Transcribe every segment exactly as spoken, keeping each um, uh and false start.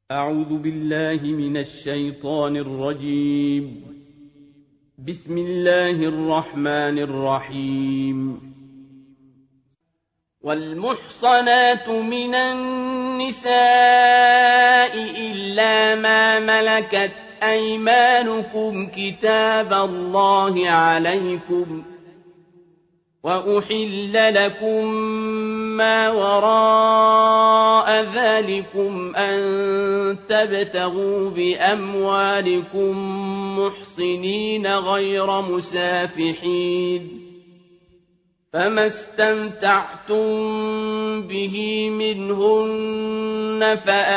أعوذ بالله من الشيطان الرجيم. بسم الله الرحمن الرحيم. والمحصنات من النساء إلا ما ملكت أيمانكم كتاب الله عليكم، وأحل لكم ما وراء ذلكم أن تبتغوا بأموالكم محصنين غير مسافحين، فما استمتعتم به منهن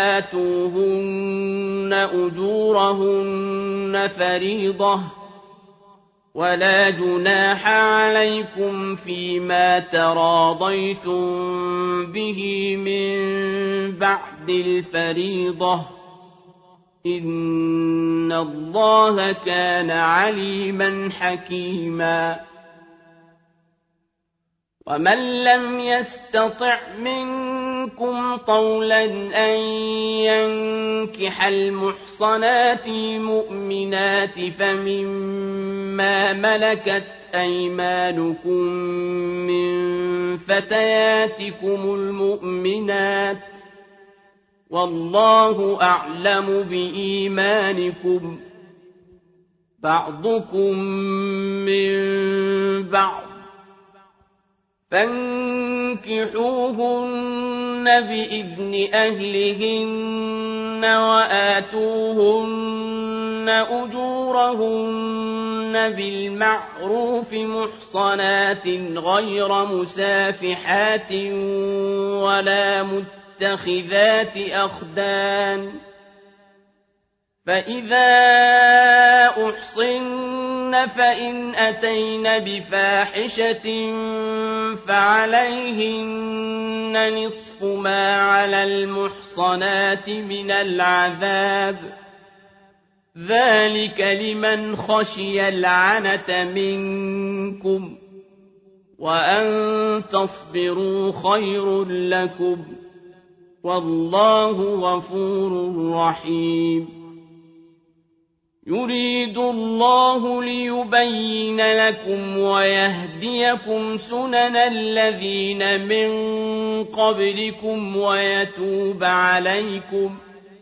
فآتوهن أجورهن فريضة، ولا جناح عليكم فيما تراضيتم به من بعد الفريضة، إن الله كان عليما حكيما. ومن لم يستطع منكم طولا أن ينكح المحصنات المؤمنات فمما ملكت أيمانكم من فتياتكم المؤمنات، والله أعلم بإيمانكم، بعضكم من بعض، فانكحوهن بإذن أهلهن وآتوهن أجورهن بالمعروف محصنات غير مسافحات ولا متخذات أخدان، فإذا أحصن فإن أتين بفاحشة فعليهن نصف ما على المحصنات من العذاب، ذلك لمن خشي العنة منكم، وأن تصبروا خير لكم، والله غفور رحيم. يريد الله ليبين لكم ويهديكم سنن الذين من قبلكم ويتوب عليكم،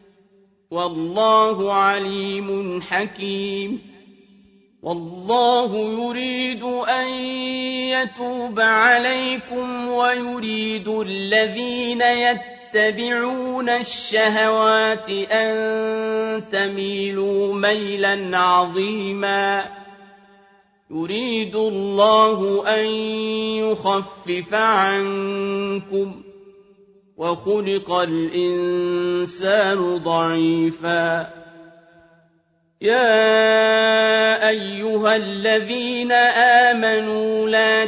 والله عليم حكيم. والله يريد أن يتوب عليكم ويريد الذين يتبعون يتبعون الشهوات أن تميلوا ميلا عظيما. يريد الله أن يخفف عنكم، وخلق الإنسان ضعيفا. يا أيها الذين آمنوا لا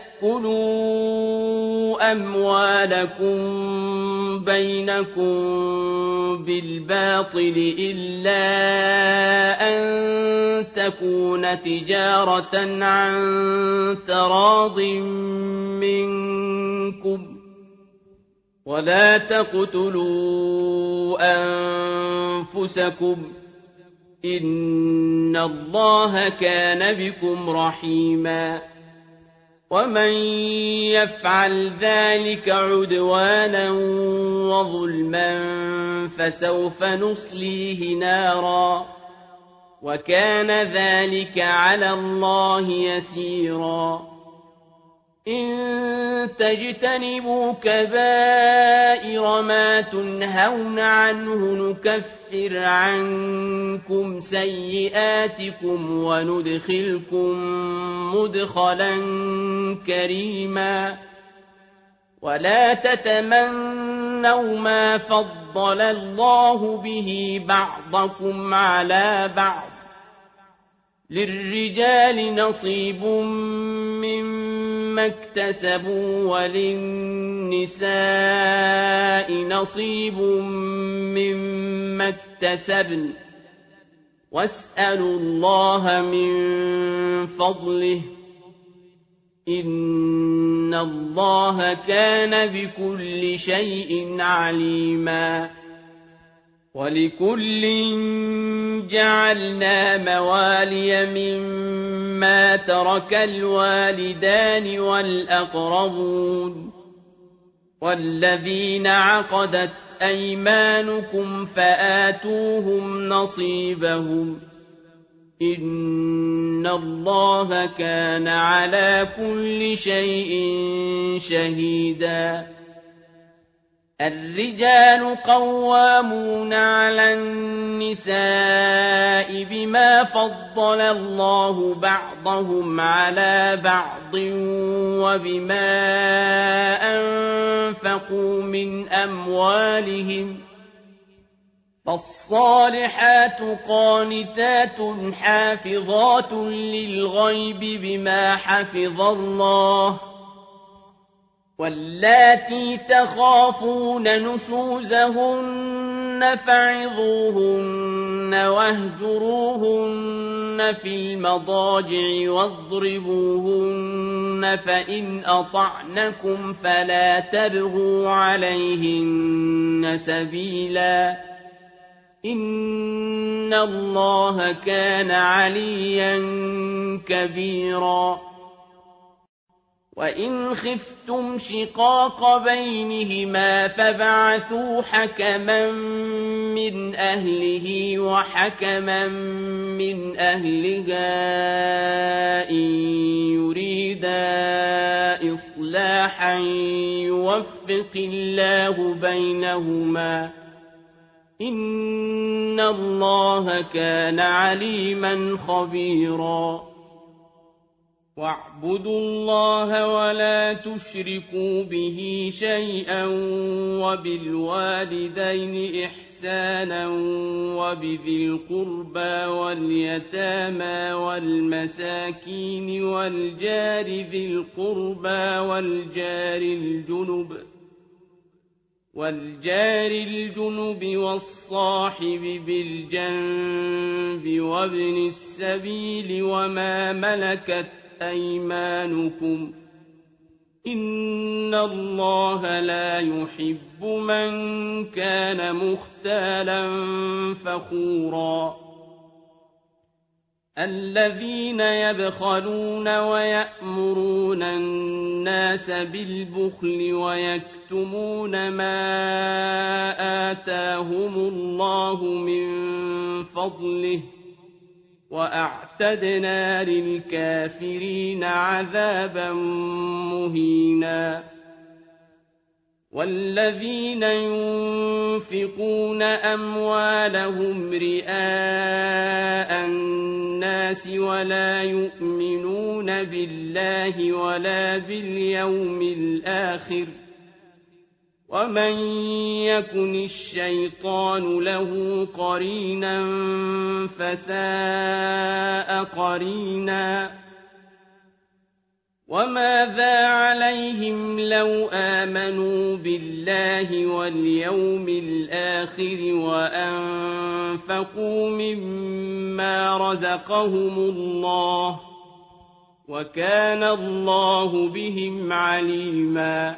تأكلوا أموالكم بينكم بالباطل إلا أن تكون تجارة عن تراض منكم، ولا تقتلوا أنفسكم، إن الله كان بكم رحيما. ومن يفعل ذلك عدوانا وظلما فسوف نصليه نارا، وكان ذلك على الله يسيرا. إن تجتنبوا كبائر ما تنهون عنه نكفر عنكم سيئاتكم وندخلكم مدخلا كريما. ولا تتمنوا ما فضل الله به بعضكم على بعض، للرجال نصيب مما اكتسبوا وللنساء نصيب مما اكتسبن، واسألوا الله من فضله، إن الله كان بكل شيء عليما. ولكل جعلنا موالي مما ترك الوالدان والأقربون والذين عقدت أيمانكم فآتوهم نصيبهم إن الله كان على كل شيء شهيدا. الرجال قوامون على النساء بما فضل الله بعضهم على بعض وبما أنفقوا من أموالهم فالصالحات قانتات حافظات للغيب بما حفظ الله واللاتي تخافون نشوزهن فعظوهن واهجروهن في المضاجع واضربوهن فإن أطعنكم فلا تبغوا عليهن سبيلا إن الله كان عليا كبيرا. وإن خفتم شقاق بينهما فبعثوا حكما من أهله وحكما من أهلها إن يريدا إصلاحا يوفق الله بينهما إن الله كان عليما خبيرا. واعبدوا الله ولا تشركوا به شيئا وبالوالدين إحسانا وبذي القربى واليتامى والمساكين والجار ذي القربى والجار الجنب والجار الجنب والصاحب بالجنب وابن السبيل وما ملكت أيمانكم إن الله لا يحب من كان مختالا فخورا. الذين يبخلون ويأمرون الناس بالبخل ويكتمون ما آتاهم الله من فضله وأعتدنا للكافرين عذابا مهينا. والذين ينفقون أموالهم رئاء الناس ولا يؤمنون بالله ولا باليوم الآخر ومن يكن الشيطان له قرينا فساء قرينا. وماذا عليهم لو آمنوا بالله واليوم الآخر وأنفقوا مما رزقهم الله وكان الله بهم عليما.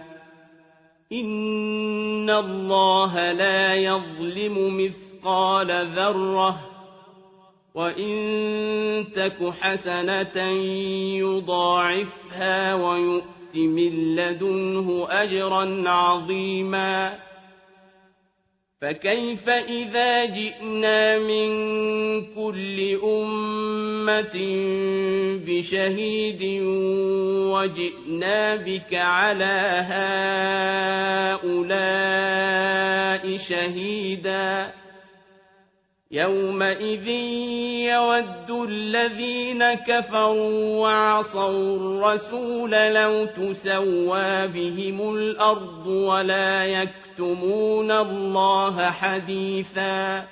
إن الله لا يظلم مثقال ذرة وإن تك حسنة يضاعفها ويؤت من لدنه أجرا عظيما. فكيف إذا جئنا من كل أمة بشهيد وجئنا بك على هؤلاء شهيدا. يومئذ يود الذين كفروا وعصوا الرسول لو تسوى بهم الأرض ولا يكتمون الله حديثا.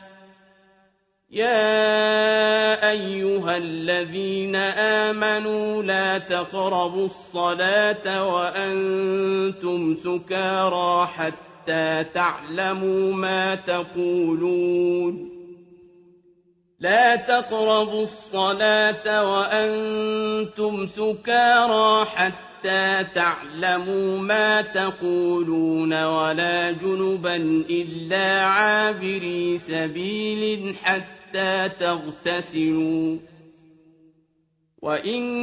يا أيها الذين آمنوا لا تقربوا الصلاة وأنتم سكارى حتى تعلموا ما تقولون. لا تقربوا الصلاة وأنتم سكارى حتى حتى تعلموا ما تقولون ولا جنبا إلا عابري سبيل حتى تغتسلوا وإن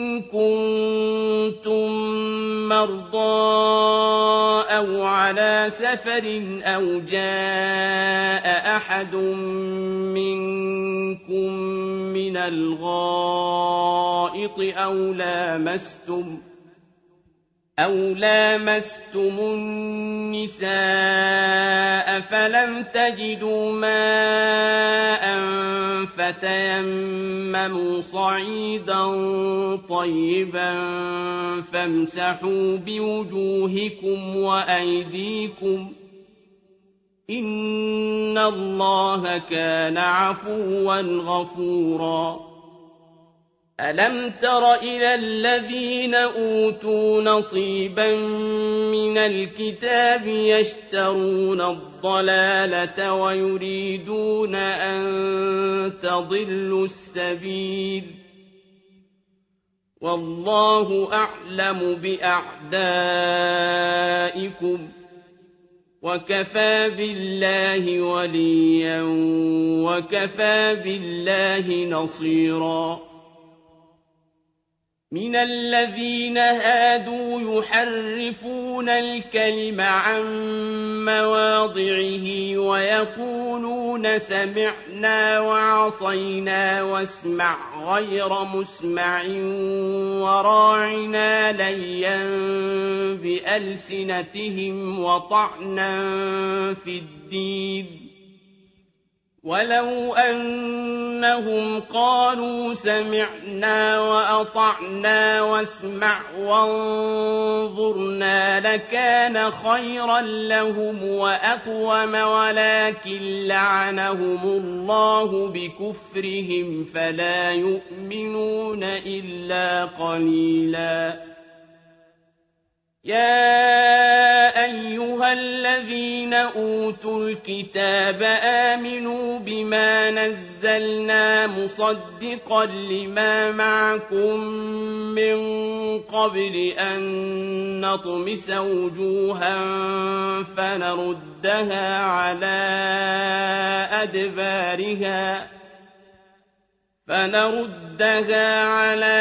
كنتم مرضى أو على سفر أو جاء أحد منكم من الغائط أو لامستم أو لامستم النساء فلم تجدوا ماء فتيمموا صعيدا طيبا فامسحوا بوجوهكم وأيديكم إن الله كان عفوا غفورا ألم تر إلى الذين أوتوا نصيبا من الكتاب يشترون الضلالة ويريدون أن تضلوا السبيل والله أعلم بأعدائكم وكفى بالله وليا وكفى بالله نصيرا من الذين هادوا يحرفون الكلم عن مواضعه ويقولون سمعنا وعصينا واسمع غير مسمع وراعنا ليا بألسنتهم وطعنا في الدين ولو أنهم قالوا سمعنا وأطعنا واسمع وانظرنا لكان خيرا لهم وأقوم ولكن لعنهم الله بكفرهم فلا يؤمنون إلا قليلا يا أيها الذين أوتوا الكتاب آمنوا بما نزلنا مصدقا لما معكم من قبل أن نطمس وجوها فنردها على أدبارها فنردها على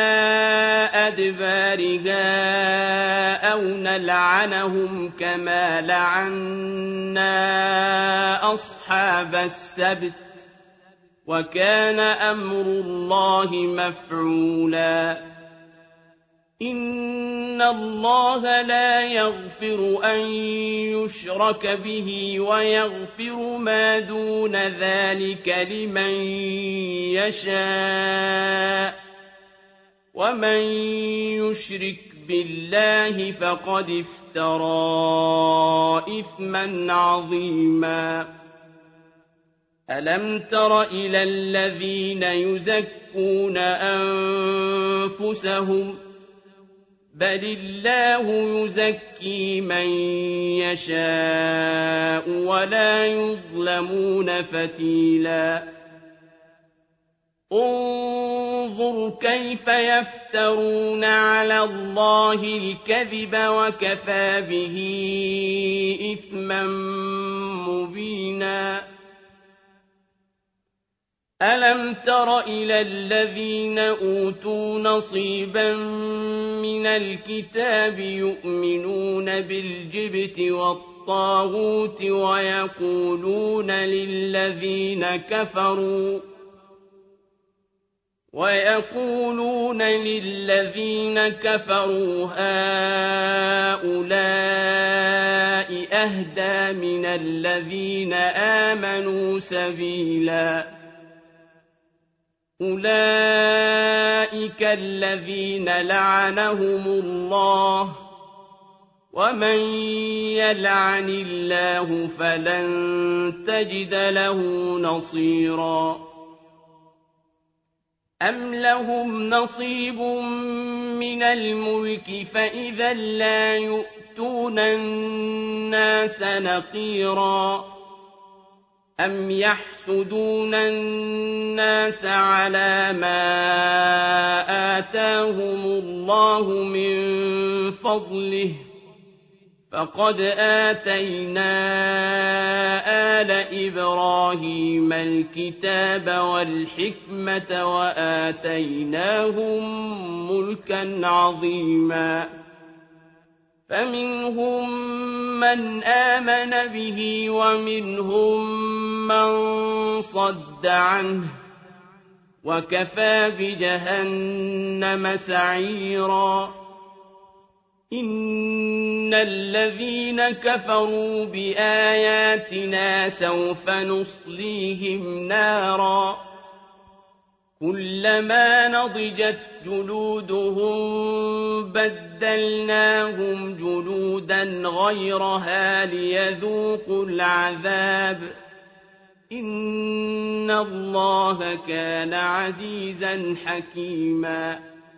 أدبارها أو نلعنهم كما لعنا أصحاب السبت وكان أمر الله مفعولا إن الله لا يغفر أن يشرك به ويغفر ما دون ذلك لمن يشاء ومن يشرك بالله فقد افترى إثما عظيما ألم تر إلى الذين يزكون أنفسهم بل الله يزكي من يشاء ولا يظلمون فتيلا انظر كيف يفترون على الله الكذب وكفى به إثما مبينا ألم تر إلى الذين أوتوا نصيبا من الكتاب يؤمنون بالجبت والطاغوت ويقولون للذين كفروا ويقولون للذين كفروا هؤلاء أهدى من الذين آمنوا سبيلا أولئك الذين لعنهم الله ومن يلعن الله فلن تجد له نصيرا أم لهم نصيب من الملك فإذا لا يؤتون الناس نقيرا أَمْ يَحْسُدُونَ النَّاسَ عَلَىٰ مَا آتَاهُمُ اللَّهُ مِن فَضْلِهِ ۖ فَقَدْ آتَيْنَا آلَ إِبْرَاهِيمَ الْكِتَابَ وَالْحِكْمَةَ وَآتَيْنَاهُم مُّلْكًا عَظِيمًا فَمِنْهُم مَّنْ آمَنَ بِهِ وَمِنْهُم مَّن صَدَّ عَنْهُ ۚ وَكَفَىٰ بِجَهَنَّمَ سَعِيرًا إِنَّ الَّذِينَ كَفَرُوا بِآيَاتِنَا سَوْفَ نُصْلِيهِمْ نَارًا كُلَّمَا نَضِجَتْ جُلُودُهُم بَدَّلْنَاهُمْ جُلُودًا غَيْرَهَا لِيَذُوقُوا الْعَذَابَ ۗ إِنَّ اللَّهَ كَانَ عَزِيزًا حَكِيمًا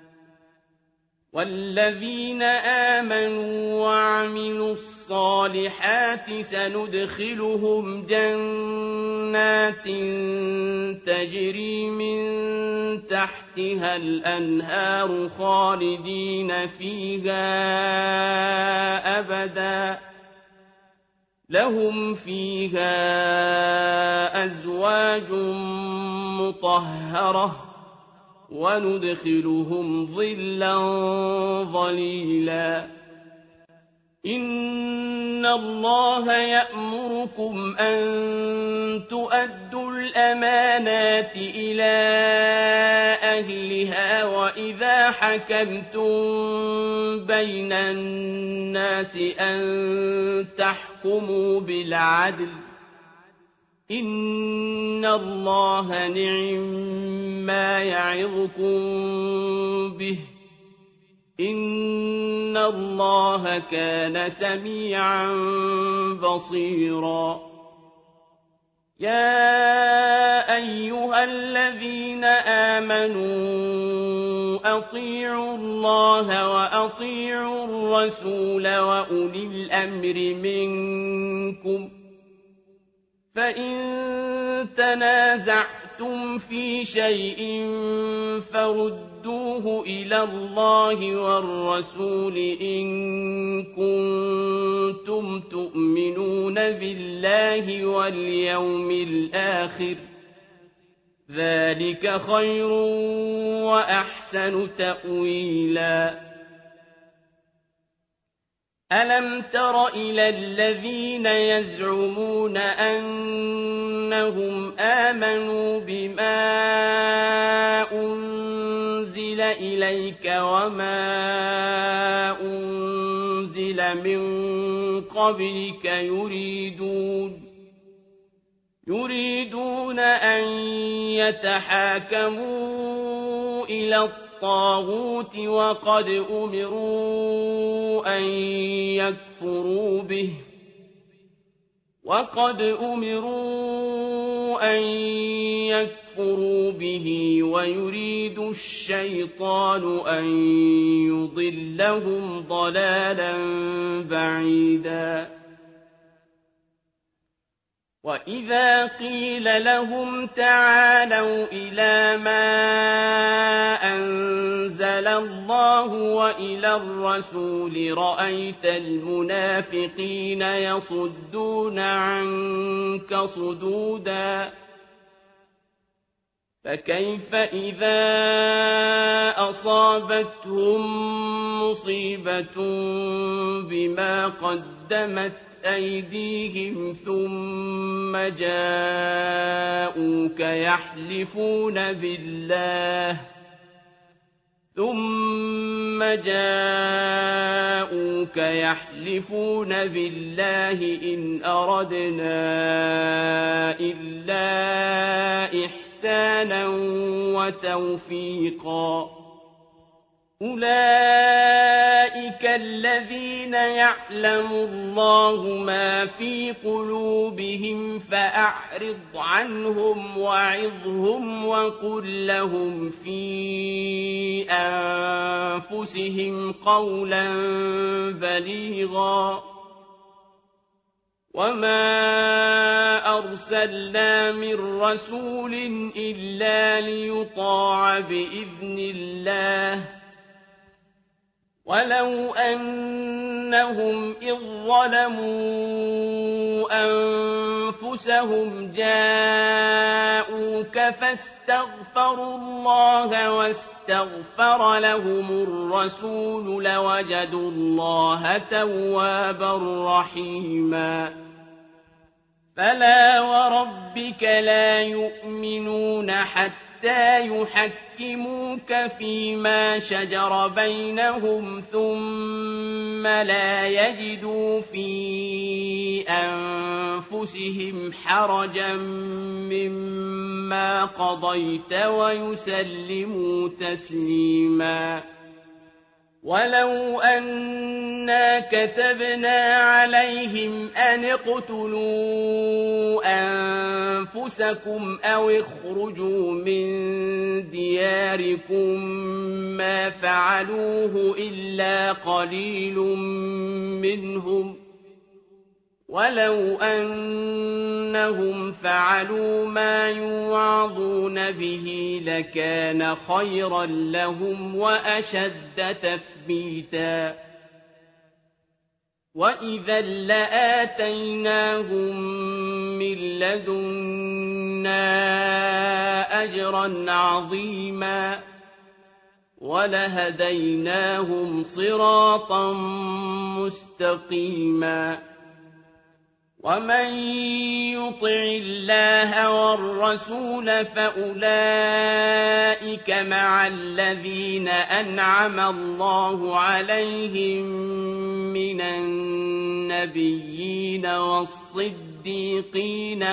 وَالَّذِينَ آمَنُوا وَعَمِلُوا الصَّالِحَاتِ سَنُدْخِلُهُمْ جَنَّاتٍ تَجْرِي مِن تَحْتِهَا الْأَنْهَارُ خَالِدِينَ فِيهَا أَبَدًا ۖ لَّهُمْ فِيهَا أَزْوَاجٌ مُّطَهَّرَةٌ ۖ وَنُدْخِلُهُمْ ظِلًّا ظَلِيلًا إِنَّ اللَّهَ يَأْمُرُكُمْ أَن تُؤَدُّوا الْأَمَانَاتِ إِلَىٰ أَهْلِهَا وَإِذَا حَكَمْتُم بَيْنَ النَّاسِ أَن تَحْكُمُوا بِالْعَدْلِ ۚ إِنَّ اللَّهَ نِعِمَّا يَعِظُكُم بِهِ ۗ إِنَّ اللَّهَ كَانَ سَمِيعًا بَصِيرًا يَا أَيُّهَا الَّذِينَ آمَنُوا أَطِيعُوا اللَّهَ وَأَطِيعُوا الرَّسُولَ وَأُولِي الْأَمْرِ مِنكُمْ ۖ فَإِن تَنَازَعْتُمْ فِي شَيْءٍ فَرُدُّوهُ إِلَى اللَّهِ وَالرَّسُولِ إِن كُنتُمْ تُؤْمِنُونَ بِاللَّهِ وَالْيَوْمِ الْآخِرِ ۚ ذَٰلِكَ خَيْرٌ وَأَحْسَنُ تَأْوِيلًا أَلَمْ تَرَ إِلَى الَّذِينَ يَزْعُمُونَ أَنَّهُمْ آمَنُوا بِمَا أُنزِلَ إِلَيْكَ وَمَا أُنزِلَ مِن قَبْلِكَ يُرِيدُونَ يُرِيدُونَ أَن يَتَحَاكَمُوا إِلَى الطَّاغُوتِ وَقَدْ أُمِرُوا أَن يَكْفُرُوا بِهِ وَقَدْ أُمِرُوا أَن يَكْفُرُوا بِهِ وَيُرِيدُ الشَّيْطَانُ أَن يُضِلَّهُمْ ضَلَالًا بَعِيدًا وَإِذَا قِيلَ لَهُمْ تَعَالَوْا إِلَىٰ مَا أَنزَلَ اللَّهُ وَإِلَى الرَّسُولِ رَأَيْتَ الْمُنَافِقِينَ يَصُدُّونَ عَنكَ صُدُودًا فَكَيْفَ إِذَا أَصَابَتْهُم مُّصِيبَةٌ بِمَا قَدَّمَتْ أَيْدِيهِمْ ثُمَّ جَاءُوكَ يَحْلِفُونَ بِاللَّهِ ثُمَّ جَاءُوكَ يَحْلِفُونَ بِاللَّهِ إِنْ أَرَدْنَا إِلَّا إِحْسَانًا وَتَوْفِيقًا أُولَٰئِكَ الَّذِينَ يَعْلَمُ اللَّهُ مَا فِي قُلُوبِهِمْ فَأَعْرِضْ عَنْهُمْ وَعِظْهُمْ وَقُل لَّهُمْ فِي أَنفُسِهِمْ قَوْلًا بَلِيغًا وما أرسلنا من رسول إلا ليطاع بإذن الله ولو أنهم إذ ظلموا أنفسهم جاءوك فاستغفروا الله واستغفر لهم الرسول لوجدوا الله توابا رحيما فلا وربك لا يؤمنون حتى يحكموك فيما شجر بينهم ثم لا يجدوا في أنفسهم حرجا مما قضيت ويسلموا تسليما ولو أنا كتبنا عليهم أن اقتلوا أنفسكم أو اخرجوا من دياركم ما فعلوه إلا قليل منهم ولو أنهم فعلوا ما يوعظون به لكان خيرا لهم وأشد تثبيتا وإذا لآتيناهم من لدنا أجرا عظيما ولهديناهم صراطا مستقيما ومن يطع الله والرسول فأولئك مع الذين أنعم الله عليهم من النبيين والصديقين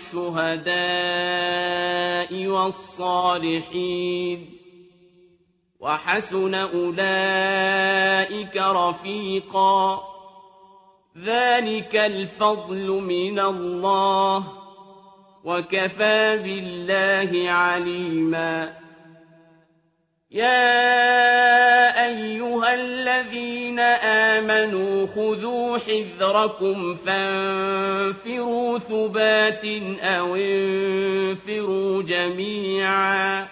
والشهداء والصالحين وحسن أولئك رفيقا ذلك الفضل من الله وكفى بالله عليما يا أيها الذين آمنوا خذوا حذركم فانفروا ثبات أو انفروا جميعا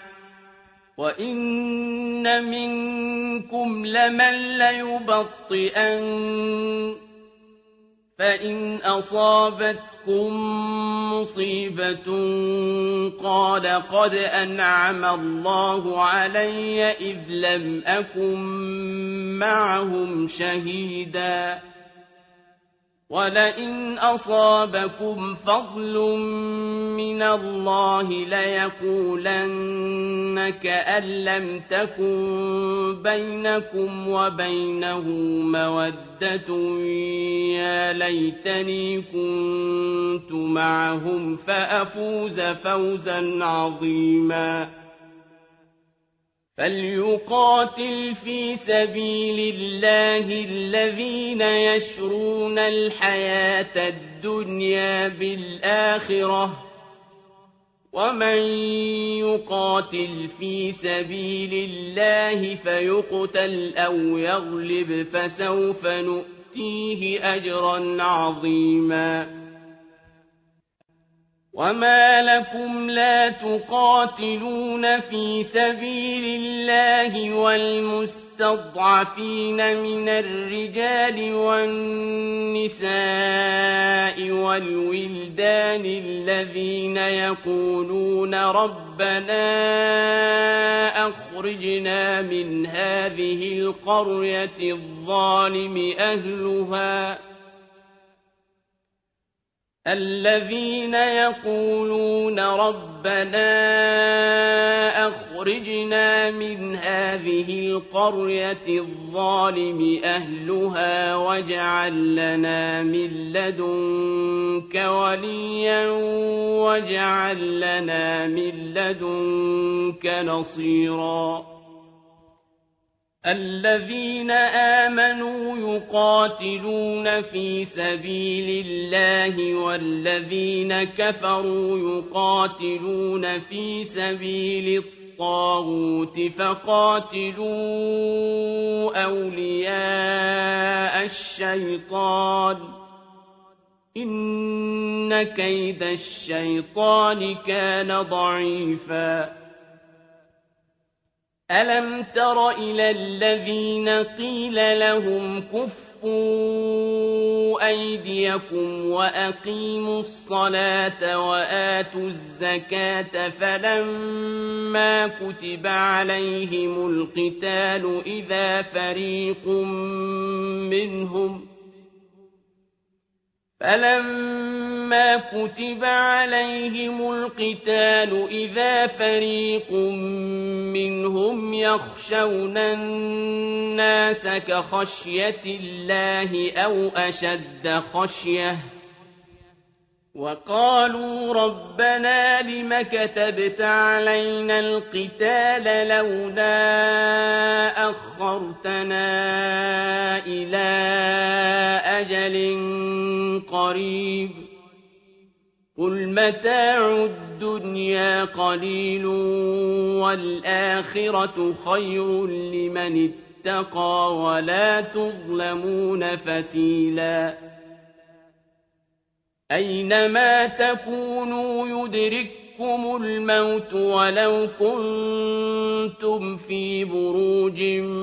وإن منكم لمن ليبطئن فإن أصابتكم مصيبة قال قد أنعم الله علي إذ لم أكن معهم شهيدا ولئن أصابكم فضل من الله ليقولن كأن لم تكن بينكم وبينه مودة يا ليتني كنت معهم فأفوز فوزا عظيما فليقاتل في سبيل الله الذين يشرون الحياة الدنيا بالآخرة ومن يقاتل في سبيل الله فيقتل أو يغلب فسوف نؤتيه أجرا عظيما وما لكم لا تقاتلون في سبيل الله والمستضعفين من الرجال والنساء والولدان الذين يقولون ربنا أخرجنا من هذه القرية الظالم أهلها الذين يقولون ربنا أخرجنا من هذه القرية الظالم أهلها واجعل لنا من لدنك وليا واجعل لنا من لدنك نصيرا الذين آمنوا يقاتلون في سبيل الله والذين كفروا يقاتلون في سبيل الطاغوت فقاتلوا أولياء الشيطان إن كيد الشيطان كان ضعيفا ألم تر إلى الذين قيل لهم كفوا أيديكم وأقيموا الصلاة وآتوا الزكاة فلما كتب عليهم القتال إذا فريق منهم فلما كتب عليهم القتال إذا فريق منهم يخشون الناس كخشية الله أو أشد خشية وقالوا ربنا لم كتبت علينا القتال لولا أخرتنا إلى أجل قريب قل متاع الدنيا قليل والآخرة خير لمن اتقى ولا تظلمون فتيلا أينما تكونوا يدرككم الموت ولو كنتم في بروج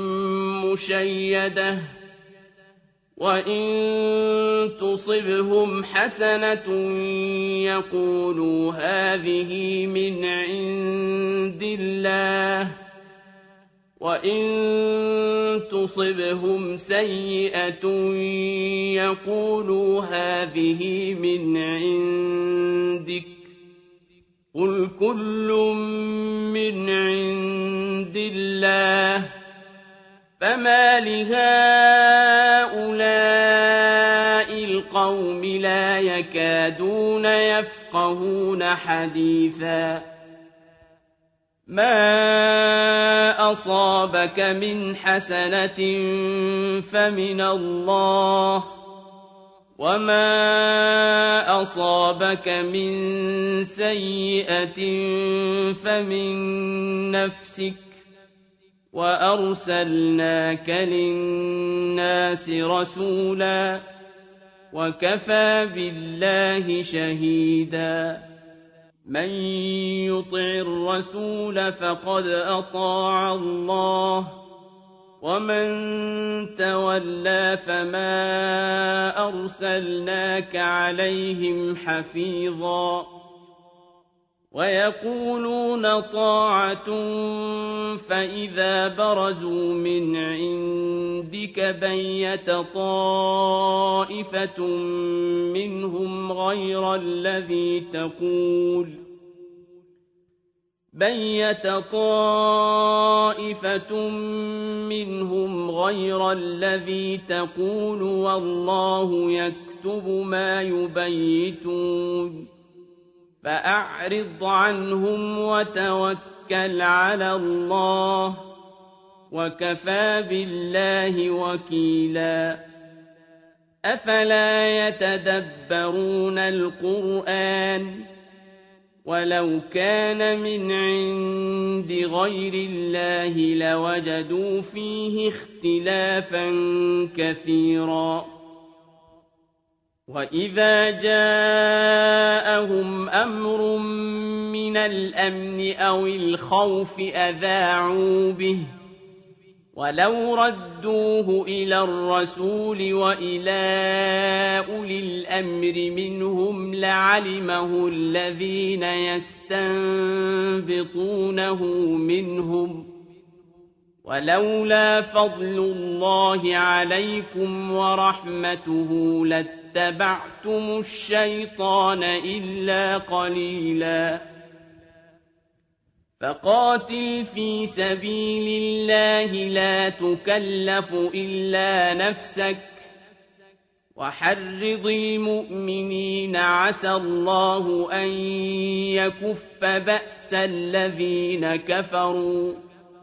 مشيدة وإن تصبهم حسنة يقولوا هذه من عند الله وإن تصبهم سيئة يقولوا هذه من عندك قل كل من عند الله فما لهؤلاء القوم لا يكادون يفقهون حديثا ما أصابك من حسنة فمن الله وما أصابك من سيئة فمن نفسك وأرسلناك للناس رسولا وكفى بالله شهيدا من يطع الرسول فقد أطاع الله ومن تولى فما أرسلناك عليهم حفيظا ويقولون طاعة فإذا برزوا من عندك بيت طائفة منهم غير الذي تقول بيت طائفة منهم غير الذي تقول والله يكتب ما يبيتون فأعرض عنهم وتوكل على الله وكفى بالله وكيلا أفلا يتدبرون القرآن ولو كان من عند غير الله لوجدوا فيه اختلافا كثيرا وإذا جاءهم أمر من الأمن أو الخوف أذاعوا به ولو ردوه إلى الرسول وإلى أولي الأمر منهم لعلمه الذين يستنبطونه منهم ولولا فضل الله عليكم ورحمته لاتبعتم الشيطان إلا قليلا فقاتل في سبيل الله لا تكلف إلا نفسك وحرض المؤمنين عسى الله أن يكف بأس الذين كفروا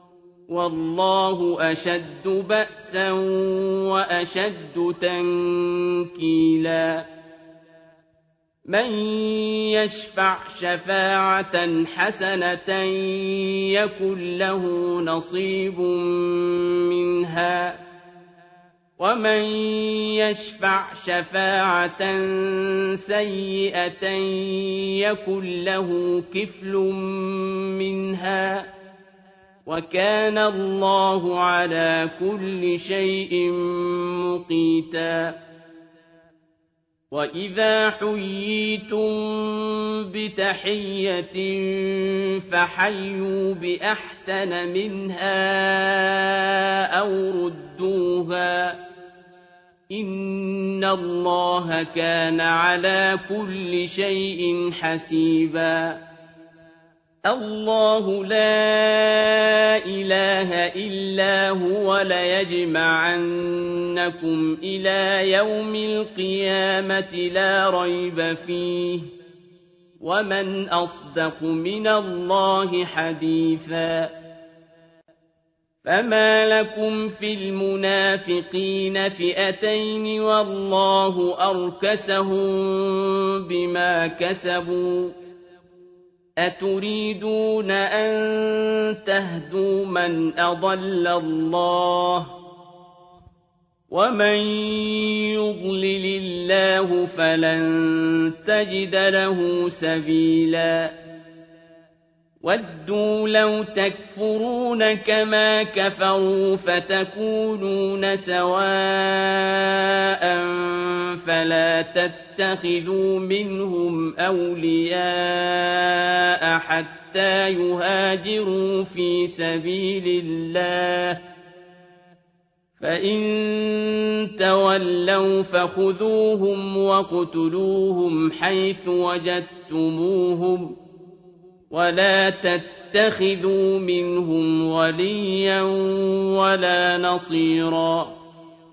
والله أشد بأسا وأشد تنكيلا من يشفع شفاعة حسنة يكن له نصيب منها ومن يشفع شفاعة سيئة يكن له كفل منها وكان الله على كل شيء مقيتا وإذا حييتم بتحية فحيوا بأحسن منها أو ردوها إن الله كان على كل شيء حسيبا الله لا إله إلا هو ليجمعنكم إلى يوم القيامة لا ريب فيه ومن أصدق من الله حديثا فما لكم في المنافقين فئتين والله أركسهم بما كسبوا أتريدون أن تهدوا من أضل الله ومن يضلل الله فلن تجد له سبيلا ودوا لو تكفرون كما كفروا فتكونون سواء فلا تتخذوا منهم أولياء حتى يهاجروا في سبيل الله فإن تولوا فخذوهم وَاقْتُلُوهُمْ حيث وجدتموهم ولا تتخذوا منهم وليا ولا نصيرا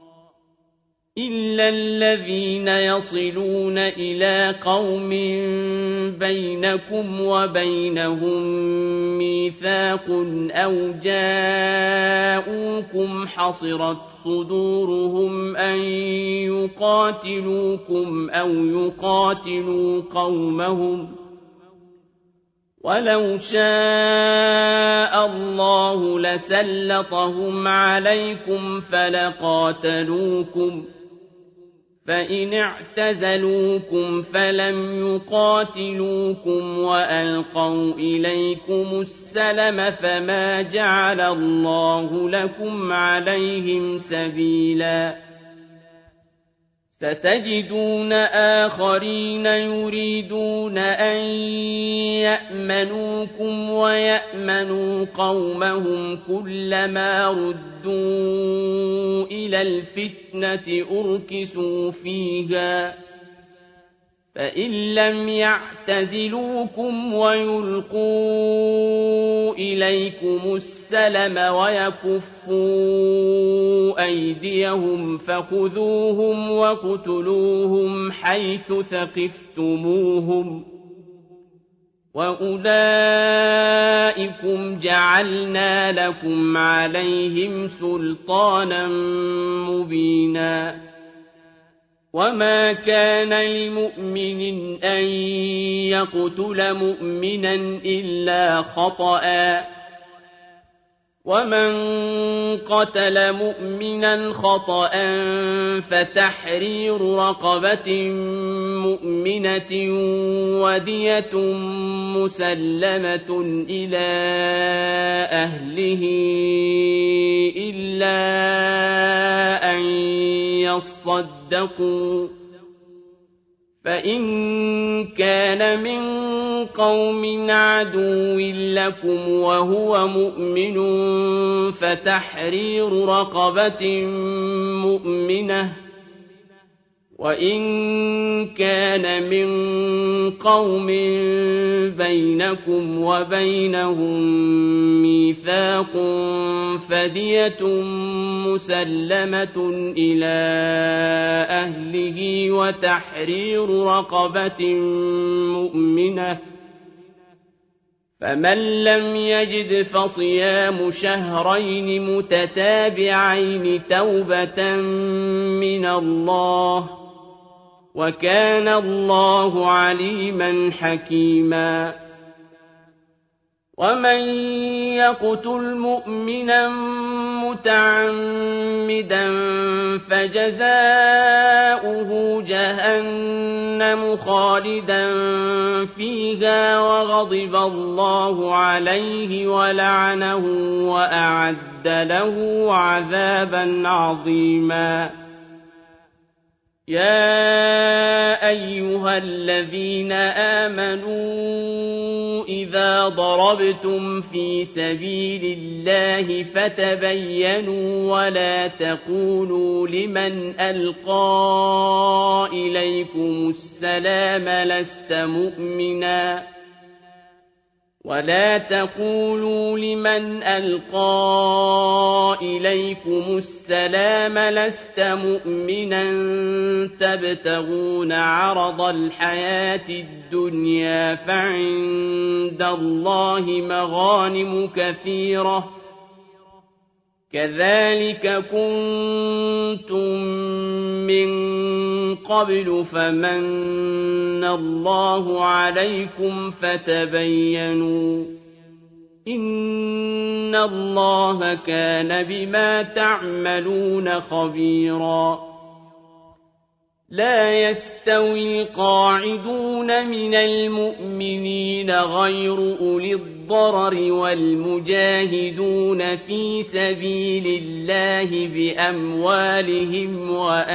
إلا الذين يصلون إلى قوم بينكم وبينهم ميثاق أو جاءوكم حصرت صدورهم أن يقاتلوكم أو يقاتلوا قومهم ولو شاء الله لسلطهم عليكم فلقاتلوكم فإن اعتزلوكم فلم يقاتلوكم وألقوا إليكم السلم فما جعل الله لكم عليهم سبيلا ستجدون آخرين يريدون أن يأمنوكم ويأمنوا قومهم كلما ردوا إلى الفتنة أركسوا فيها فإن لم يعتزلوكم ويلقوا إليكم السلم ويكفوا أيديهم فخذوهم واقتلوهم حيث ثقفتموهم وأولئكم جعلنا لكم عليهم سلطانا مبينا وما كان لمؤمن أن يقتل مؤمنا إلا خطأ ومن قتل مؤمنا خطأ فتحرير رقبة مؤمنة ودية مسلمة إلى أهله إلا أن يصدقوا فإن كان من قوم عدو لكم وهو مؤمن فتحرير رقبة مؤمنة وإن كان من قوم بينكم وبينهم ميثاق فدية مسلمة إلى أهله وتحرير رقبة مؤمنة فمن لم يجد فصيام شهرين متتابعين توبة من الله وكان الله عليما حكيما ومن يقتل مؤمنا متعمدا فجزاؤه جهنم خالدا فيها وغضب الله عليه ولعنه وأعد له عذابا عظيما. يا أيها الذين آمنوا إذا ضربتم في سبيل الله فتبينوا ولا تقولوا لمن ألقى إليكم السلام لست مؤمنا ولا تقولوا لمن ألقى إليكم السلام لست مؤمنا تبتغون عرض الحياة الدنيا فعند الله مغانم كثيرة كذلك كنتم من قبل فمن الله عليكم فتبينوا إن الله كان بما تعملون خبيرا. لا يستوي القاعدون من المؤمنين غير أولي الضرر والمجاهدون في سبيل الله بأموالهم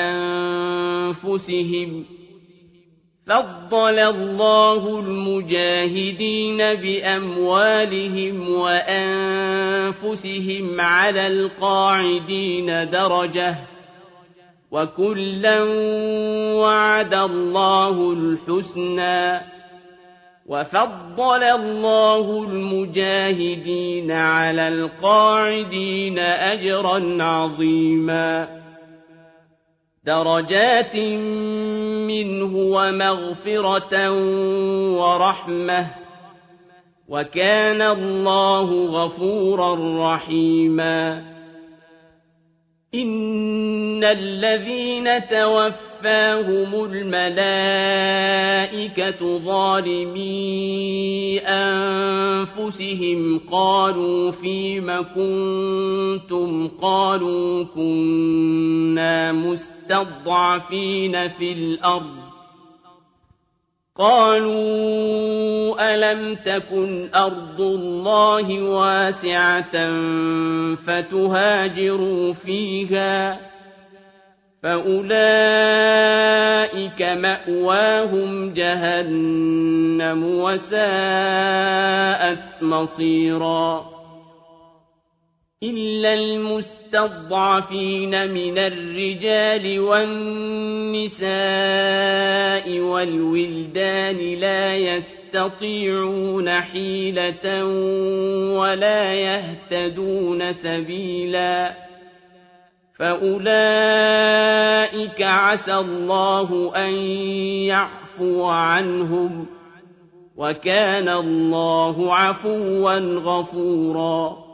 وأنفسهم فضل الله المجاهدين بأموالهم وأنفسهم على القاعدين درجة وكلا وعد الله الحسنى وفضل الله المجاهدين على القاعدين أجرا عظيما. درجات منه ومغفرة ورحمة وكان الله غفورا رحيما. إن الذين توفاهم الملائكة ظالمي أنفسهم قالوا فيم كنتم قالوا كنا مستضعفين في الأرض قالوا ألم تكن أرض الله واسعة فتهاجروا فيها فأولئك مأواهم جهنم وساءت مصيرا. إلا المستضعفين من الرجال والنساء والولدان لا يستطيعون حيلة ولا يهتدون سبيلا فأولئك عسى الله أن يعفو عنهم وكان الله عفوا غفورا.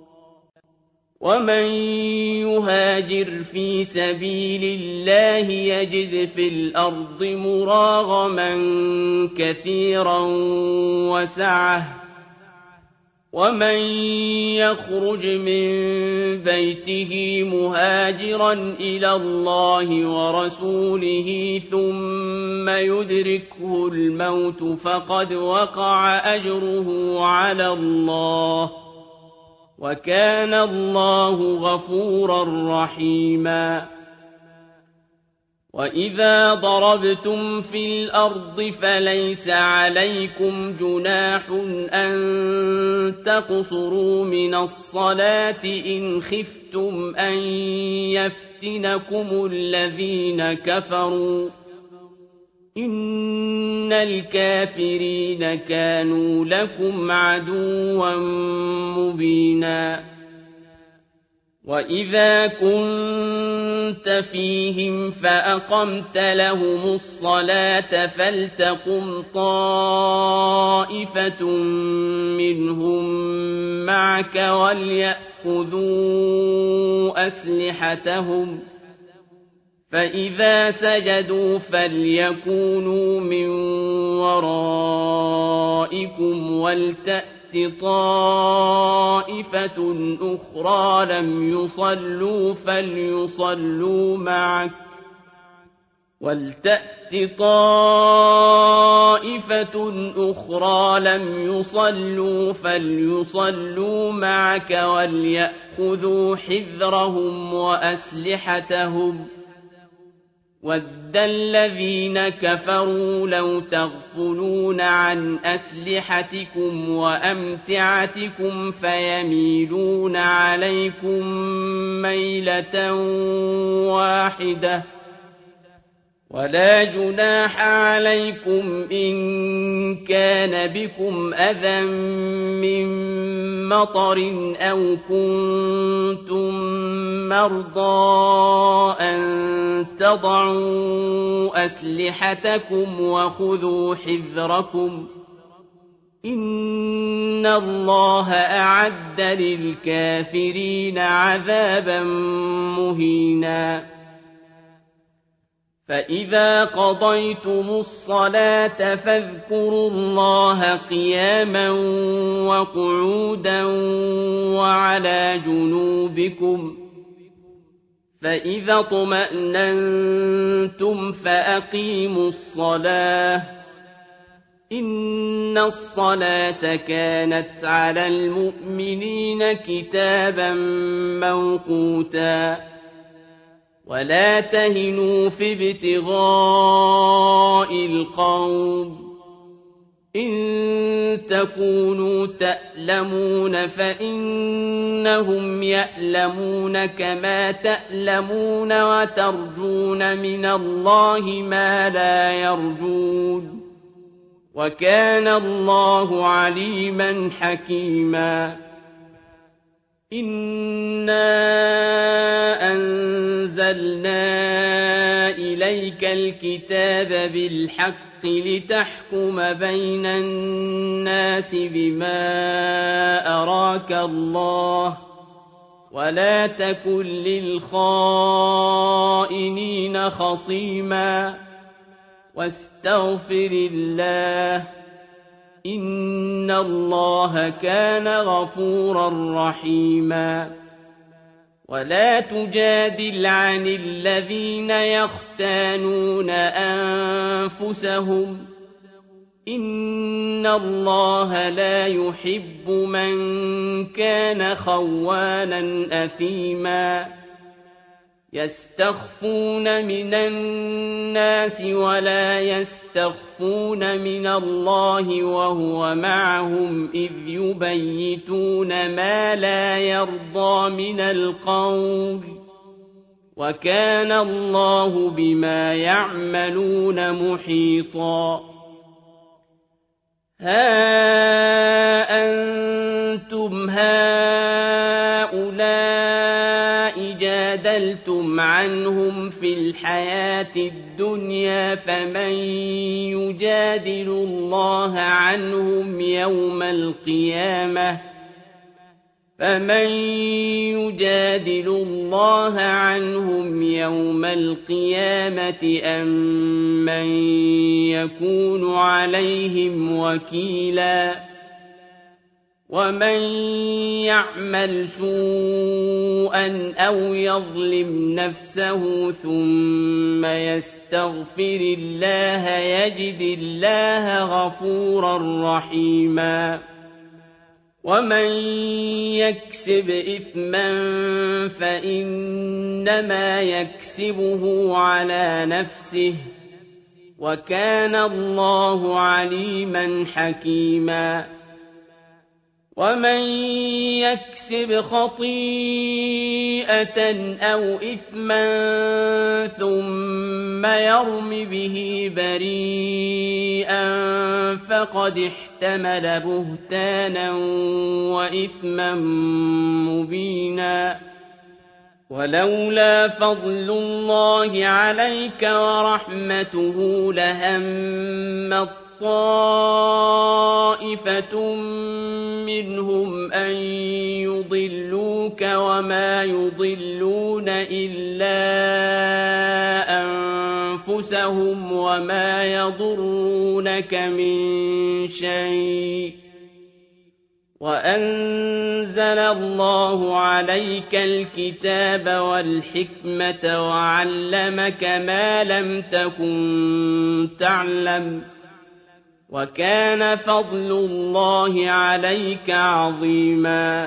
ومن يهاجر في سبيل الله يجد في الأرض مراغما كثيرا وسعة ومن يخرج من بيته مهاجرا إلى الله ورسوله ثم يدركه الموت فقد وقع أجره على الله وكان الله غفورا رحيما. وإذا ضربتم في الأرض فليس عليكم جناح أن تقصروا من الصلاة إن خفتم أن يفتنكم الذين كفروا إن الكافرين كانوا لكم عدوا مبينا. وإذا كنت فيهم فأقمت لهم الصلاة فلتقم طائفة منهم معك وليأخذوا أسلحتهم فإذا سجدوا فليكونوا من ورائكم ولتأت طائفة أخرى لم يصلوا فليصلوا معك ولتأت طائفة أخرى لم يصلوا فليصلوا معك وليأخذوا حذرهم وأسلحتهم وَدَّ الَّذِينَ كَفَرُوا لَوْ تَغْفُلُونَ عَنْ أَسْلِحَتِكُمْ وَأَمْتِعَتِكُمْ فَيَمِيلُونَ عَلَيْكُمْ مَيْلَةً وَاحِدَةً وَلَا جُنَاحَ عَلَيْكُمْ إِن كَانَ بِكُمْ أَذًى مِّن مَّطَرٍ أَوْ كُنتُم مَّرْضَىٰ أَن تَضَعُوا أَسْلِحَتَكُمْ وَخُذُوا حِذْرَكُمْ إِنَّ اللَّهَ أَعَدَّ لِلْكَافِرِينَ عَذَابًا مُّهِينًا فَإِذَا قَضَيْتُمُ الصَّلَاةَ فاذكروا اللَّهَ قِيَامًا وَقُعُودًا وَعَلَىٰ جُنُوبِكُمْ فَإِذَا اطْمَأْنَنتُمْ فَأَقِيمُوا الصَّلَاةَ إِنَّ الصَّلَاةَ كَانَتْ عَلَى الْمُؤْمِنِينَ كِتَابًا مَّوْقُوتًا وَلَا تَهِنُوا فِي ابْتِغَاءِ الْقَوْمِ إِن تَكُونُوا تَأْلَمُونَ فَإِنَّهُمْ يَأْلَمُونَ كَمَا تَأْلَمُونَ وَتَرْجُونَ مِنَ اللَّهِ مَا لَا يَرْجُونَ وَكَانَ اللَّهُ عَلِيمًا حَكِيمًا إِنَّا أَنزَلْنَا إِلَيْكَ الْكِتَابَ بِالْحَقِّ لِتَحْكُمَ بَيْنَ النَّاسِ بِمَا أَرَاكَ اللَّهُ وَلَا تَكُن لِّلْخَائِنِينَ خَصِيمًا وَاسْتَغْفِرِ اللَّهَ إِنَّ اللَّهَ كَانَ غَفُورًا رَّحِيمًا وَلَا تُجَادِلْ عَنِ الَّذِينَ يَخْتَانُونَ أَنفُسَهُمْ إِنَّ اللَّهَ لَا يُحِبُّ مَن كَانَ خَوَّانًا أَثِيمًا يَسْتَخْفُونَ مِنَ النَّاسِ وَلَا يَسْتَخْفُونَ مِنَ اللَّهِ وَهُوَ مَعَهُمْ إِذْ يُبَيِّتُونَ مَا لَا يَرْضَىٰ مِنَ الْقَوْلِ وَكَانَ اللَّهُ بِمَا يَعْمَلُونَ مُحِيطًا هَا أَنتُمْ هَٰؤُلَاءِ جَادَلْتُمْ عَنْهُمْ فِي الْحَيَاةِ الدُّنْيَا فَمَن يُجَادِلُ اللَّهَ عَنْهُمْ يَوْمَ الْقِيَامَةِ فَمَن يُجَادِلُ اللَّهَ عَنْهُمْ يَوْمَ الْقِيَامَةِ أَم مَّن يَكُونُ عَلَيْهِمْ وَكِيلًا وَمَن يَعْمَلْ سُوءًا أَوْ يَظْلِمْ نَفْسَهُ ثُمَّ يَسْتَغْفِرِ اللَّهَ يَجِدِ اللَّهَ غَفُورًا رَّحِيمًا وَمَن يَكْسِبْ إِثْمًا فَإِنَّمَا يَكْسِبُهُ عَلَىٰ نَفْسِهِ وَكَانَ اللَّهُ عَلِيمًا حَكِيمًا وَمَن يَكْسِبْ خَطِيئَةً أَوْ إِثْمًا ثُمَّ يَرْمِ بِهِ بَرِيئًا فَقَدِ احْتَمَلَ بُهْتَانًا وَإِثْمًا مُّبِينًا وَلَوْلَا فَضْلُ اللَّهِ عَلَيْكَ وَرَحْمَتُهُ لَهَمَّت طَّائِفَةٌ مِّنْهُمْ أَن يُضِلُّوكَ وَمَا يُضِلُّونَ إِلَّا أنفسهم وما يضرونك من شيء وأنزل الله عليك الكتاب والحكمة وعلمك ما لم تكن تعلم وكان فضل الله عليك عظيما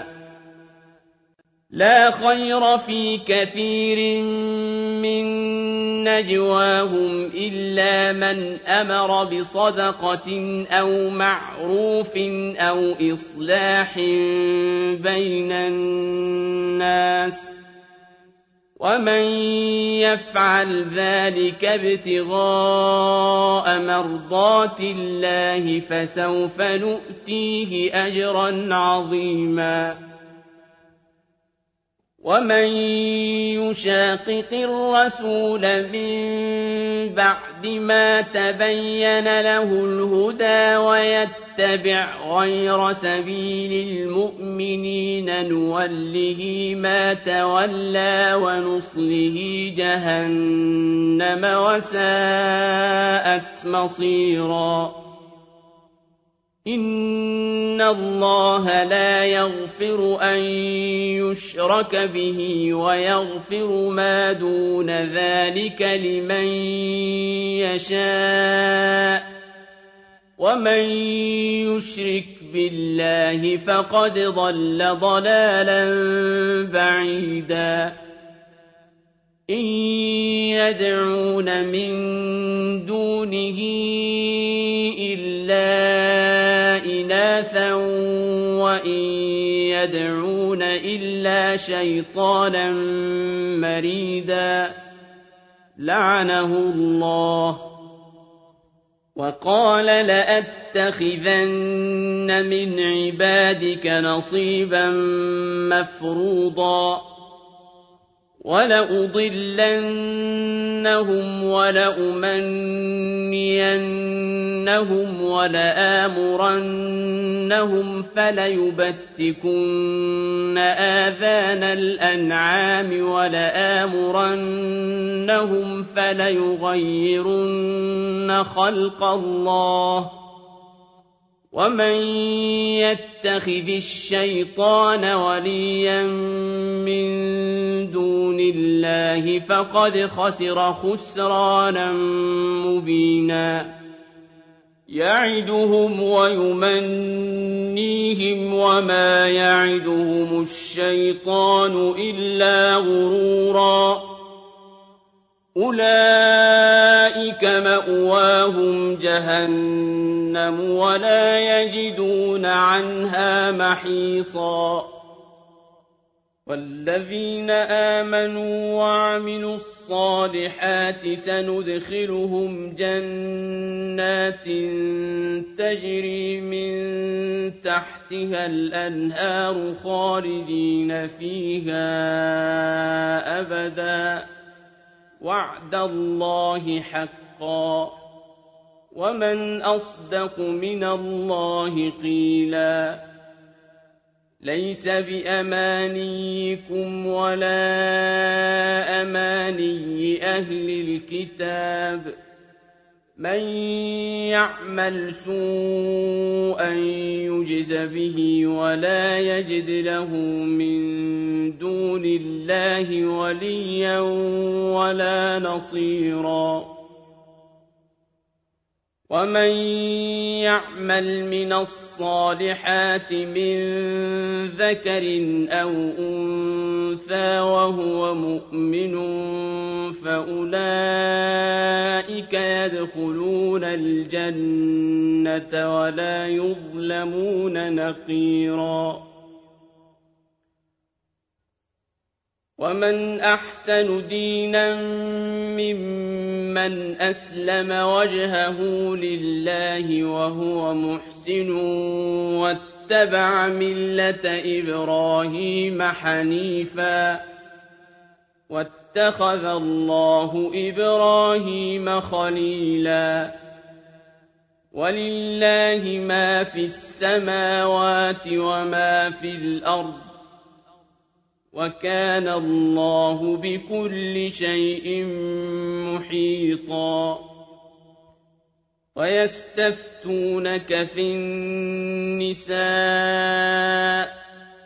لا خير في كثير من نجواهم إلا من أمر بصدقة أو معروف أو إصلاح بين الناس ومن يفعل ذلك ابتغاء مرضات الله فسوف نؤتيه أجرا عظيما ومن يشاقق الرسول من بعد ما تبين له الهدى ويتبع غير سبيل المؤمنين نوله ما تولى ونصله جهنم وساءت مصيرا إن الله لا يغفر أن يشرك به ويغفر ما دون ذلك لمن يشاء ومن يشرك بالله فقد ضل ضلالا بعيدا إن يدعون من دونه إلا إناثا وإن يدعون إلا شيطانا مريدا لعنه الله وقال لأتخذن من عبادك نصيبا مفروضا ولأضلنهم ولأمنينهم ولآمرنهم فليبتكن آذان الأنعام ولآمرنهم فليغيرن خلق الله ومن يتخذ الشيطان وليا من دون الله فقد خسر خسرانا مبينا يعدهم ويمنيهم وما يعدهم الشيطان إلا غرورا أولئك مأواهم جهنم ولا يجدون عنها محيصا والذين آمنوا وعملوا الصالحات سندخلهم جنات تجري من تحتها الأنهار خالدين فيها أبدا وعد الله حقا ومن أصدق من الله قيلا ليس بأمانيكم ولا أماني أهل الكتاب من يعمل سوءا يجز به ولا يجد له من دون الله وليا ولا نصيرا ومن يعمل من الصالحات من ذكر أو أنثى وهو مؤمن فأولئك يدخلون الجنة ولا يظلمون نقيرا ومن أحسن دينا ممن أسلم وجهه لله وهو محسن واتبع ملة إبراهيم حنيفا واتخذ الله إبراهيم خليلا ولله ما في السماوات وما في الأرض وكان الله بكل شيء محيطا ويستفتونك في النساء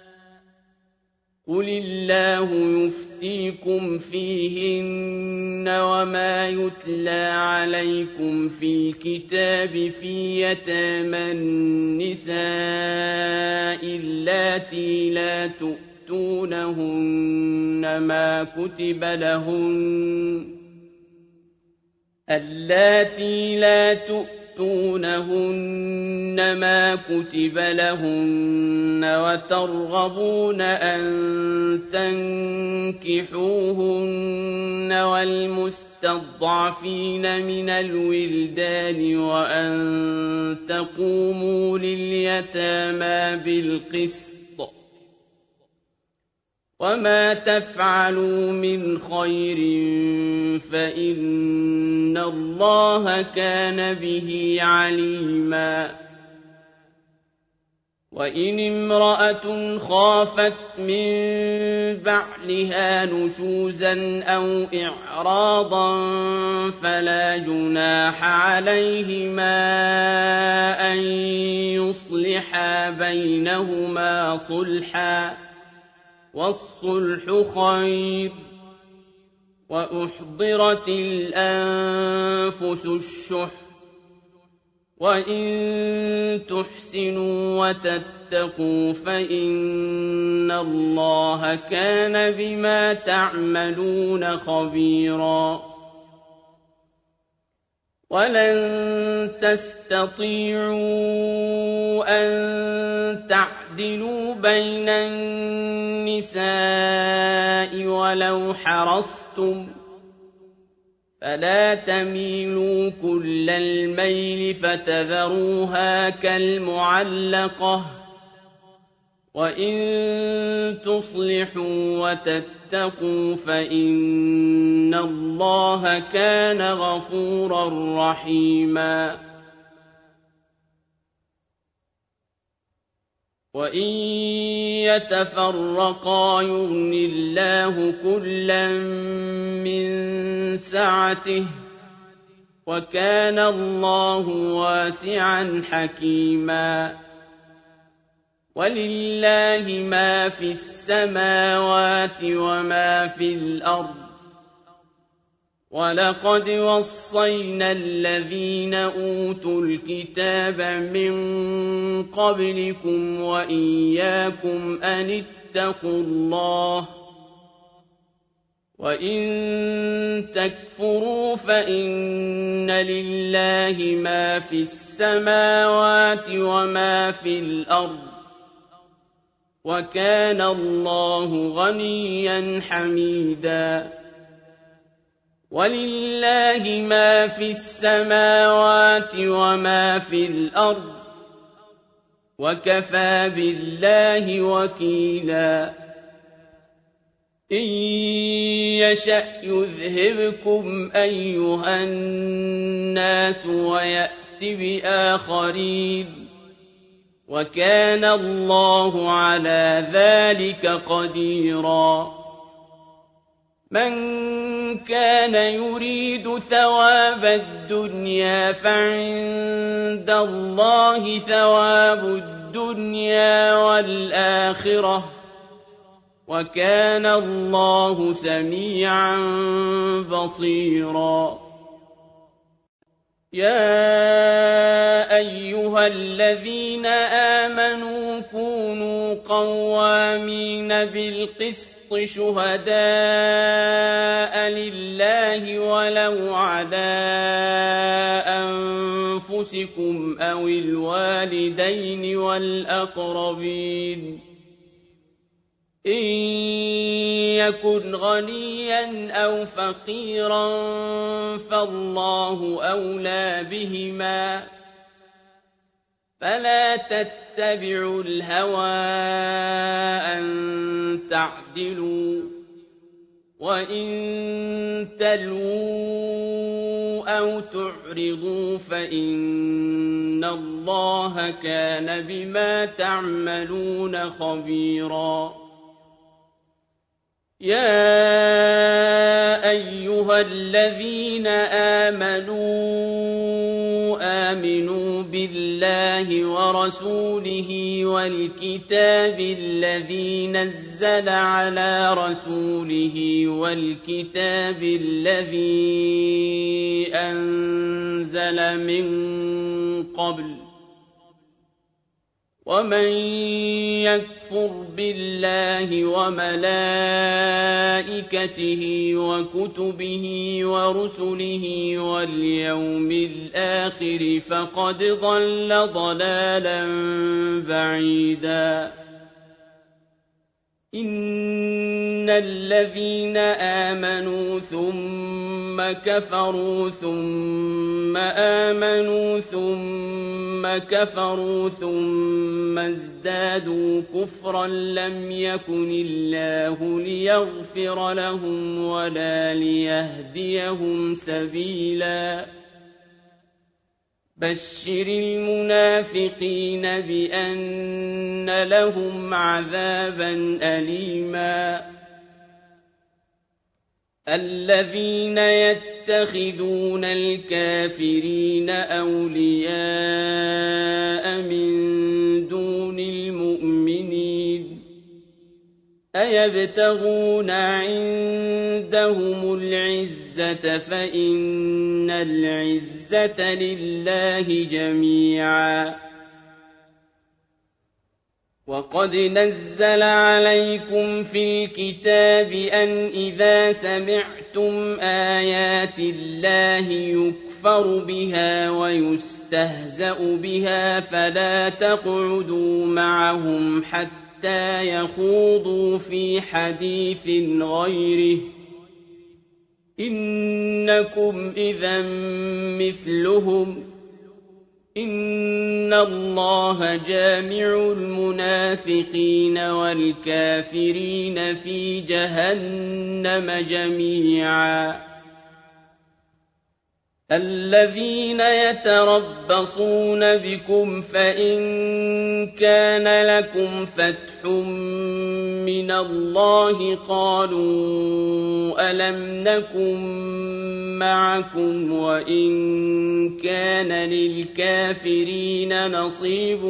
قل الله يفتيكم فيهن وما يتلى عليكم في الكتاب في يتامى النساء اللاتي لا تؤتونهن ما كتب لهن اللاتي لا تؤتونهن ما كتب لهن وترغبون أن تنكحوهن والمستضعفين من الولدان وأن تقوموا لليتامى بالقسط وما تفعلوا من خير فإن الله كان به عليما وإن امرأة خافت من بعلها نشوزا أو إعراضا فلا جناح عليهما أن يصلحا بينهما صلحا والصلح خير وأحضرت الأنفس الشح وإن تحسنوا وتتقوا فإن الله كان بما تعملون خبيرا ولن تستطيعوا أن تعدلوا بين النساء ولو حرصتم فلا تميلوا كل الميل فتذروها كالمعلقة وإن تصلحوا وتتقوا فإن الله كان غفورا رحيما وإن يتفرقا يغن الله كلا من سعته وكان الله واسعا حكيما ولله ما في السماوات وما في الأرض ولقد وصينا الذين أوتوا الكتاب من قبلكم وإياكم أن اتقوا الله وإن تكفروا فإن لله ما في السماوات وما في الأرض وكان الله غنيا حميدا ولله ما في السماوات وما في الأرض وكفى بالله وكيلا إن يشأ يذهبكم أيها الناس ويأت بآخرين وكان الله على ذلك قديرا من كان يريد ثواب الدنيا فعند الله ثواب الدنيا والآخرة وكان الله سميعا بصيرا يا أيها الذين آمنوا كونوا قوامين بالقسط شهداء لله ولو على أنفسكم أو الوالدين والأقربين إن يكن غنيا أو فقيرا فالله أولى بهما فلا تتبعوا الهوى أن تعدلوا وإن تلووا أو تعرضوا فإن الله كان بما تعملون خبيرا يَا أَيُّهَا الَّذِينَ آمَنُوا آمِنُوا بِاللَّهِ وَرَسُولِهِ وَالْكِتَابِ الَّذِي نَزَّلَ عَلَىٰ رَسُولِهِ وَالْكِتَابِ الَّذِي أَنزَلَ مِن قَبْلُ ۚ وَمَن يَكْفُرْ بِاللَّهِ وَمَلَائِكَتِهِ وَكُتُبِهِ وَرُسُلِهِ وَالْيَوْمِ الْآخِرِ فَقَدْ ضَلَّ ضَلَالًا بَعِيدًا إِنَّ الَّذِينَ آمَنُوا ثُمَّ كَفَرُوا ثُمَّ آمَنُوا ثُمَّ كَفَرُوا ثُمَّ ازْدَادُوا كُفْرًا لَّمْ يَكُنِ اللَّهُ لِيَغْفِرَ لَهُمْ وَلَا لِيَهْدِيَهُمْ سَبِيلًا بَشِّرِ الْمُنَافِقِينَ بِأَنَّ لَهُمْ عَذَابًا أَلِيمًا الَّذِينَ يَتَّخِذُونَ الْكَافِرِينَ أَوْلِيَاءَ مِن دُونِ الْمُؤْمِنِينَ أَيَبْتَغُونَ عِندَهُمُ الْعِزَّةَ فَإِنَّ الْعِزَّةَ لِلَّهِ جَمِيعًا وَقَدْ نَزَّلَ عَلَيْكُمْ فِي الْكِتَابِ أَنْ إِذَا سَمِعْتُمْ آيَاتِ اللَّهِ يُكْفَرُ بِهَا وَيُسْتَهْزَأُ بِهَا فَلَا تَقْعُدُوا مَعَهُمْ حَتَّىٰ يَخُوضُوا فِي حَدِيثٍ غَيْرِهِ ۚ إِنَّكُمْ إِذًا مِّثْلُهُمْ ۗ إِنَّ اللَّهَ جَامِعُ الْمُنَافِقِينَ وَالْكَافِرِينَ فِي جَهَنَّمَ جَمِيعًا الَّذِينَ يَتَرَبَّصُونَ بِكُمْ فَإِن كَانَ لَكُمْ فَتْحٌ مِّنَ اللَّهِ قَالُوا أَلَمْ نَكُن مَّعَكُمْ وَإِن كَانَ لِلْكَافِرِينَ نَصِيبٌ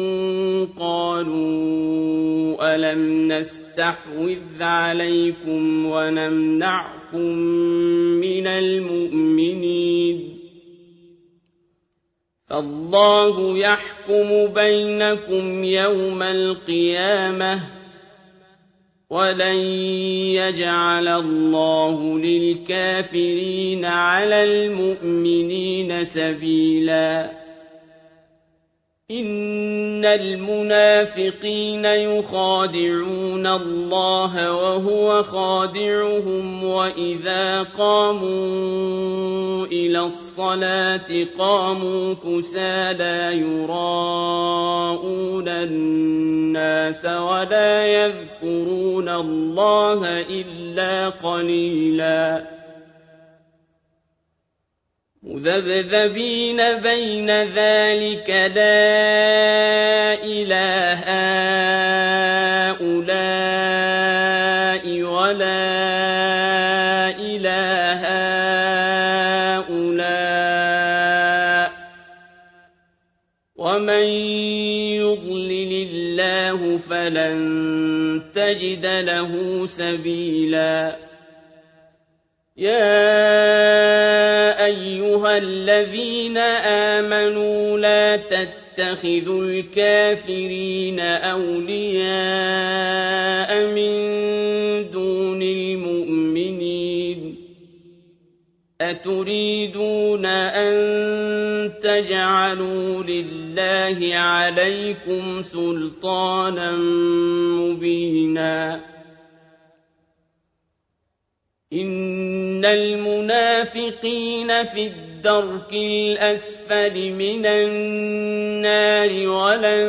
قَالُوا أَلَمْ نَسْتَحْوِذْ عَلَيْكُمْ وَنَمْنَعْكُم مِّنَ الْمُؤْمِنِينَ فَاللَّهُ يَحْكُمُ بَيْنَكُمْ يَوْمَ الْقِيَامَةِ ۖ وَلَن يَجْعَلَ اللَّهُ لِلْكَافِرِينَ عَلَى الْمُؤْمِنِينَ سَبِيلًا إِنَّ الْمُنَافِقِينَ يُخَادِعُونَ اللَّهَ وَهُوَ خَادِعُهُمْ وَإِذَا قَامُوا إِلَى الصَّلَاةِ قَامُوا كُسَالَىٰ يُرَاءُونَ النَّاسَ وَلَا يَذْكُرُونَ اللَّهَ إِلَّا قَلِيلًا مُذَبْذَبِينَ بَيْنَ ذَٰلِكَ لَا إِلَىٰ هَٰؤُلَاءِ وَلَا إِلَىٰ هَٰؤُلَاءِ ۚ وَمَن يُضْلِلِ اللَّهُ فَلَن تَجِدَ لَهُ سَبِيلًا يَا أَيُّهَا الَّذِينَ آمَنُوا لَا تَتَّخِذُوا الْكَافِرِينَ أَوْلِيَاءَ مِن دُونِ الْمُؤْمِنِينَ أَتُرِيدُونَ أَن تَجْعَلُوا لِلَّهِ عَلَيْكُمْ سُلْطَانًا مُّبِينًا إِنَّ الْمُنَافِقِينَ فِي الدَّرْكِ الْأَسْفَلِ مِنَ النَّارِ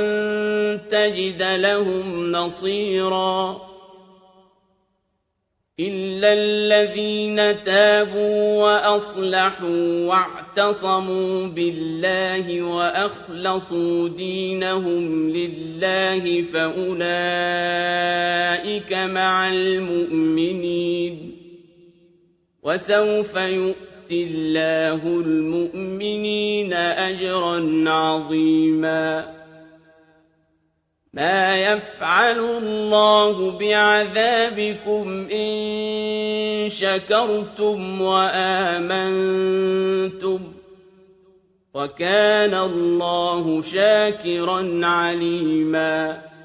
وَلَن تَجِدَ لَهُمْ نَصِيرًا إلا الذين تابوا وأصلحوا واعتصموا بالله وأخلصوا دينهم لله فأولئك مع المؤمنين وسوف يؤتي الله المؤمنين أجرا عظيما ما يفعل الله بعذابكم إن شكرتم وآمنتم وكان الله شاكرا عليما